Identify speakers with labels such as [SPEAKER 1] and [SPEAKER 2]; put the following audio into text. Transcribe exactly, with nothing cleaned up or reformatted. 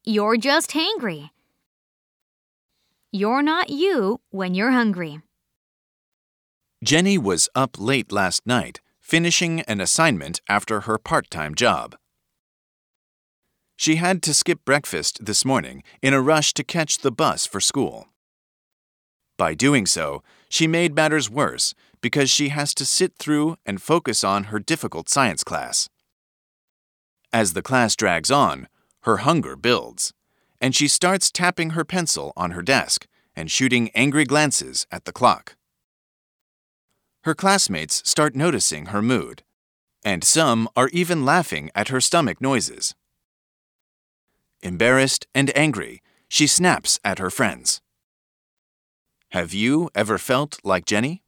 [SPEAKER 1] you're just hangry. You're not you when you're hungry.
[SPEAKER 2] Jenny was up late last night, finishing an assignment after her part-time job. She had to skip breakfast this morning in a rush to catch the bus for school. By doing so, she made matters worse because she has to sit through and focus on her difficult science class. As the class drags on, her hunger builds, and she starts tapping her pencil on her desk and shooting angry glances at the clock. Her classmates start noticing her mood, and some are even laughing at her stomach noises. Embarrassed and angry, she snaps at her friends. Have you ever felt like Jenny?